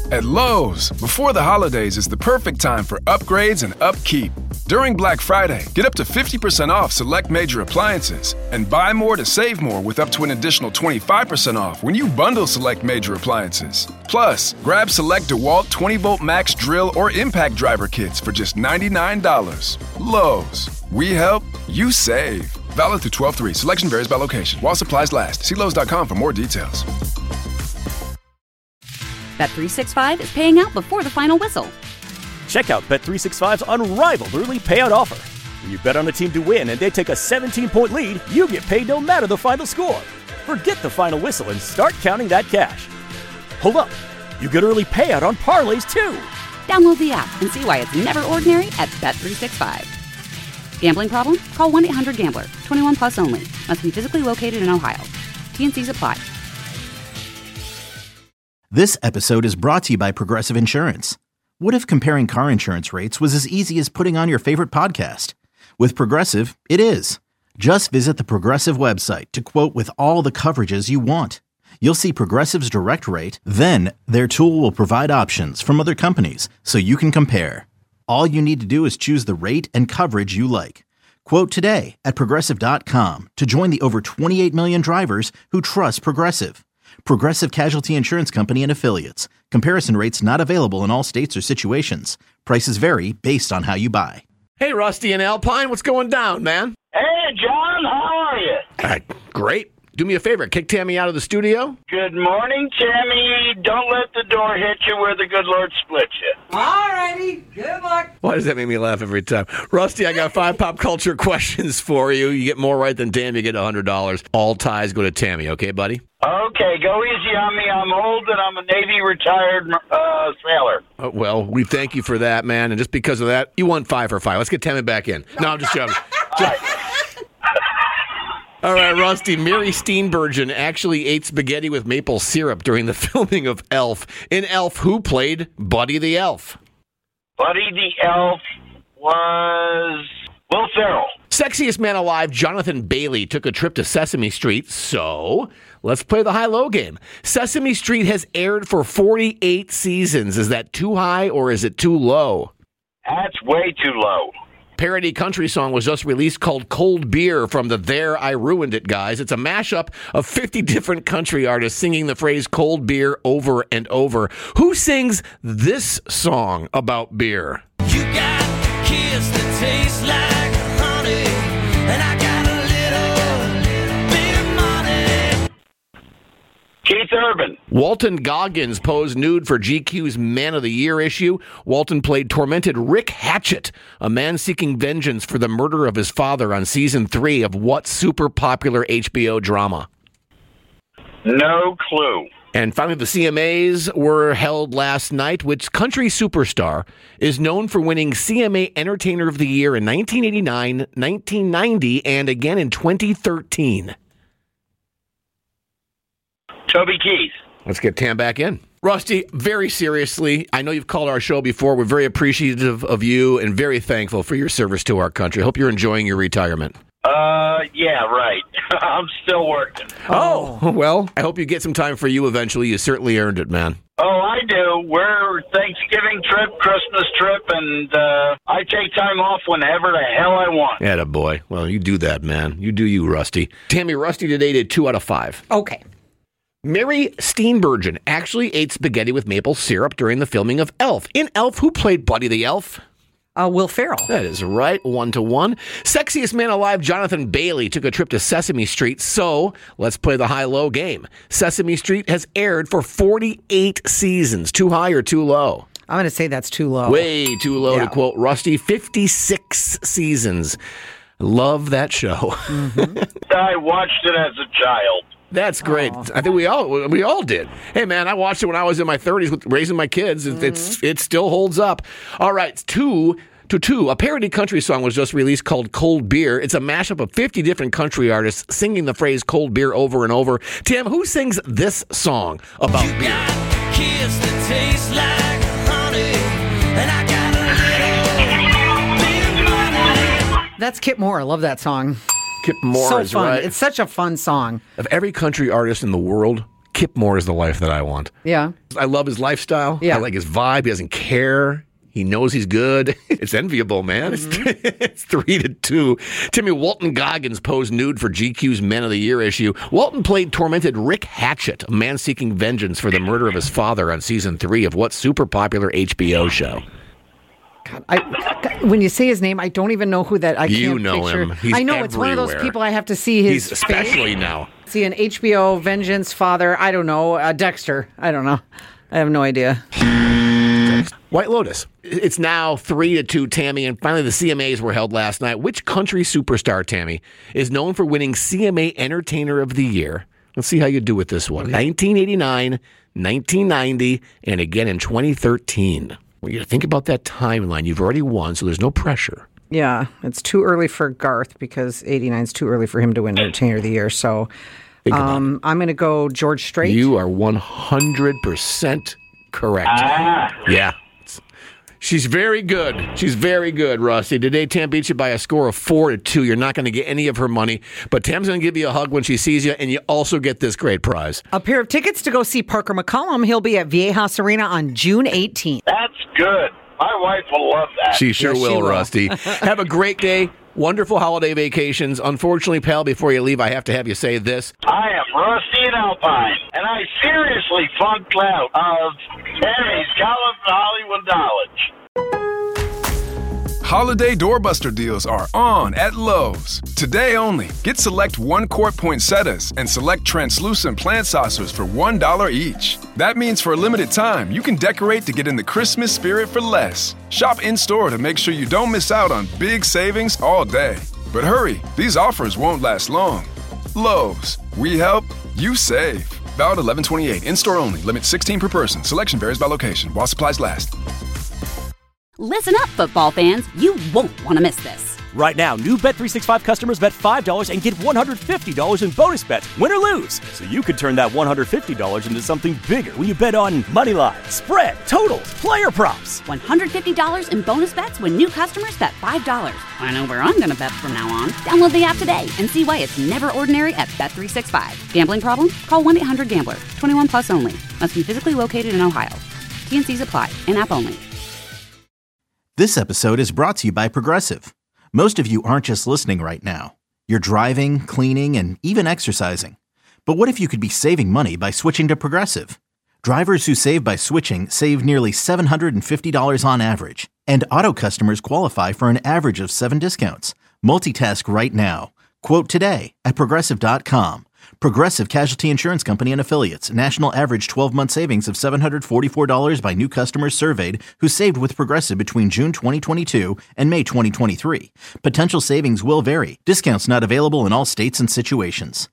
At Lowe's, before the holidays is the perfect time for upgrades and upkeep. During Black Friday, get up to 50% off select major appliances and buy more to save more with up to an additional 25% off when you bundle select major appliances. Plus, grab select DeWalt 20-volt max drill or impact driver kits for just $99. Lowe's. We help, you save. Valid through 12/3. Selection varies by location. While supplies last. See Lowe's.com for more details. Bet365 is paying out before the final whistle. Check out Bet365's unrivaled early payout offer. When you bet on a team to win and they take a 17-point lead, you get paid no matter the final score. Forget the final whistle and start counting that cash. Hold up. You get early payout on parlays, too. Download the app and see why it's never ordinary at Bet365. Gambling problem? Call 1-800-GAMBLER. 21 plus only. Must be physically located in Ohio. T&Cs apply. This episode is brought to you by Progressive Insurance. What if comparing car insurance rates was as easy as putting on your favorite podcast? With Progressive, it is. Just visit the Progressive website to quote with all the coverages you want. You'll see Progressive's direct rate, then their tool will provide options from other companies so you can compare. All you need to do is choose the rate and coverage you like. Quote today at Progressive.com to join the over 28 million drivers who trust Progressive. Progressive Casualty Insurance Company and Affiliates. Comparison rates not available in all states or situations. Prices vary based on how you buy. Hey, Rusty and Alpine, what's going down, man? Hey, John, how are you? Great. Do me a favor, kick Tammy out of the studio. Good morning, Tammy. Don't let the door hit you where the good Lord splits you. All righty. Good luck. Why does that make me laugh every time? Rusty, I got 5 pop culture questions for you. You get more right than Tammy, you get $100. All ties go to Tammy, okay, buddy? Okay, go easy on me. I'm old and I'm a Navy retired sailor. Well, we thank you for that, man. And just because of that, you won 5 for 5. Let's get Tammy back in. No, I'm just joking. All right, Rusty. Mary Steenburgen actually ate spaghetti with maple syrup during the filming of Elf. In Elf, who played Buddy the Elf? Buddy the Elf was Will Ferrell. Sexiest man alive, Jonathan Bailey, took a trip to Sesame Street. So, let's play the high-low game. Sesame Street has aired for 48 seasons. Is that too high or is it too low? That's way too low. Parody country song was just released called Cold Beer from the There I Ruined It guys. It's a mashup of 50 different country artists singing the phrase cold beer over and over. Who sings this song about beer? You got a kiss that tastes like honey, and I got a little beer money. Keith Urban. Walton Goggins posed nude for GQ's Man of the Year issue. Walton played tormented Rick Hatchett, a man seeking vengeance for the murder of his father on season 3 of what super popular HBO drama? No clue. And finally, the CMAs were held last night. Which country superstar is known for winning CMA Entertainer of the Year in 1989, 1990, and again in 2013? Toby Keith. Let's get Tam back in. Rusty, very seriously, I know you've called our show before. We're very appreciative of you and very thankful for your service to our country. Hope you're enjoying your retirement. Yeah, right. I'm still working. Oh, well, I hope you get some time for you eventually. You certainly earned it, man. Oh, I do. We're Thanksgiving trip, Christmas trip, and I take time off whenever the hell I want. Attaboy. Well, you do that, man. You do you, Rusty. Tammy, Rusty today did 2 out of 5. Okay. Mary Steenburgen actually ate spaghetti with maple syrup during the filming of Elf. In Elf, who played Buddy the Elf? Will Ferrell. That is right, 1-1. Sexiest man alive, Jonathan Bailey, took a trip to Sesame Street. So, let's play the high-low game. Sesame Street has aired for 48 seasons. Too high or too low? I'm going to say that's too low. Way too low, to quote Rusty. 56 seasons. Love that show. Mm-hmm. I watched it as a child. That's great. I think we all did. Hey, man, I watched it when I was in my 30s with raising my kids. It still holds up. All right, 2 to 2. A parody country song was just released called Cold Beer. It's a mashup of 50 different country artists singing the phrase cold beer over and over. Tim, who sings this song about beer? You got a kiss that tastes like honey, and I got a little beer money. That's Kip Moore. I love that song. Kip Moore so is fun. right. It's such a fun song. Of every country artist in the world, Kip Moore is the life that I want. Yeah. I love his lifestyle. Yeah. I like his vibe. He doesn't care. He knows he's good. It's enviable, man. It's 3-2. Timmy Walton Goggins posed nude for GQ's Men of the Year issue. Walton played tormented Rick Hatchett, a man seeking vengeance for the murder of his father on season 3 of what super popular HBO show? When you say his name, I don't even know who that. You can't know picture. him. He's I know it's one of those everywhere. people I have to see his He's especially face. now. See an HBO Vengeance Father. I don't know. Dexter. I don't know. I have no idea. White Lotus. It's now 3-2, Tammy, and finally the CMAs were held last night. Which country superstar, Tammy, is known for winning CMA Entertainer of the Year? Let's see how you do with this one. 1989, 1990, and again in 2013. Well, you got to think about that timeline. You've already won, so there's no pressure. Yeah, it's too early for Garth because 89 is too early for him to win Entertainer of the Year. So I'm going to go George Strait. You are 100% correct. Yeah. She's very good. She's very good, Rusty. Today, Tam beat you by a score of 4-2. You're not going to get any of her money, but Tam's going to give you a hug when she sees you, and you also get this great prize. A pair of tickets to go see Parker McCollum. He'll be at Viejas Arena on June 18th. That's good. My wife will love that. She sure Yes, she will, will. Rusty. Have a great day. Wonderful holiday vacations. Unfortunately, pal, before you leave, I have to have you say this. I am Rusty in Alpine, and I seriously funked out of Eddie's College Hollywood Knowledge. Holiday doorbuster deals are on at Lowe's. Today only, get select 1-quart poinsettias and select translucent plant saucers for $1 each. That means for a limited time, you can decorate to get in the Christmas spirit for less. Shop in-store to make sure you don't miss out on big savings all day. But hurry, these offers won't last long. Lowe's, we help, you save. Valid 11/28, in-store only, limit 16 per person. Selection varies by location, while supplies last. Listen up, football fans. You won't want to miss this. Right now, new Bet365 customers bet $5 and get $150 in bonus bets, win or lose. So you could turn that $150 into something bigger when you bet on money line, spread, totals, player props. $150 in bonus bets when new customers bet $5. I know where I'm going to bet from now on. Download the app today and see why it's never ordinary at Bet365. Gambling problem? Call 1-800-GAMBLER. 21 plus only. Must be physically located in Ohio. T&Cs apply. In-app only. This episode is brought to you by Progressive. Most of you aren't just listening right now. You're driving, cleaning, and even exercising. But what if you could be saving money by switching to Progressive? Drivers who save by switching save nearly $750 on average. And auto customers qualify for an average of 7 discounts. Multitask right now. Quote today at Progressive.com. Progressive Casualty Insurance Company and Affiliates. National average 12-month savings of $744 by new customers surveyed who saved with Progressive between June 2022 and May 2023. Potential savings will vary. Discounts not available in all states and situations.